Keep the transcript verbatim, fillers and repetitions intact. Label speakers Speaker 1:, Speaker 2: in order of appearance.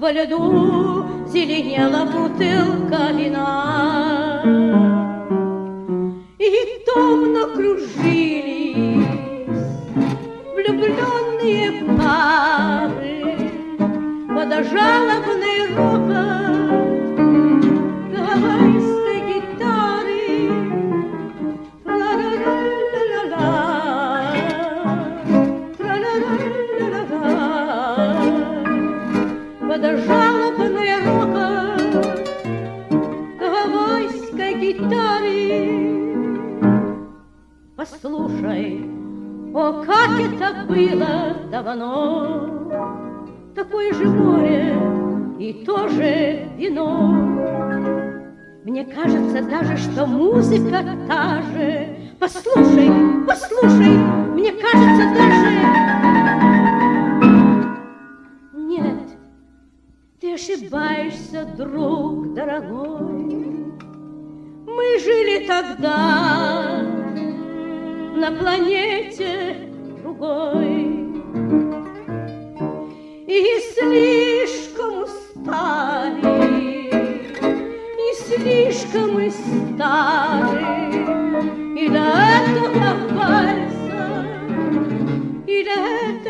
Speaker 1: по льду зеленела бутылка вина. И томно кружились влюбленные пары под жалобный рокот гавайской гитары. Тра-ла-ла-ла-ла-ла, тра-ла-ла-ла-ла-ла, под жалобный рокот гавайской гитары. Послушай, о, как это было давно, такое же море и тоже вино. Мне кажется даже, что музыка та же. Послушай, послушай, мне кажется даже... Нет, ты ошибаешься, друг дорогой. Мы жили тогда на планете другой и слишком устали, и слишком мы стали и до этого вальса, и до этого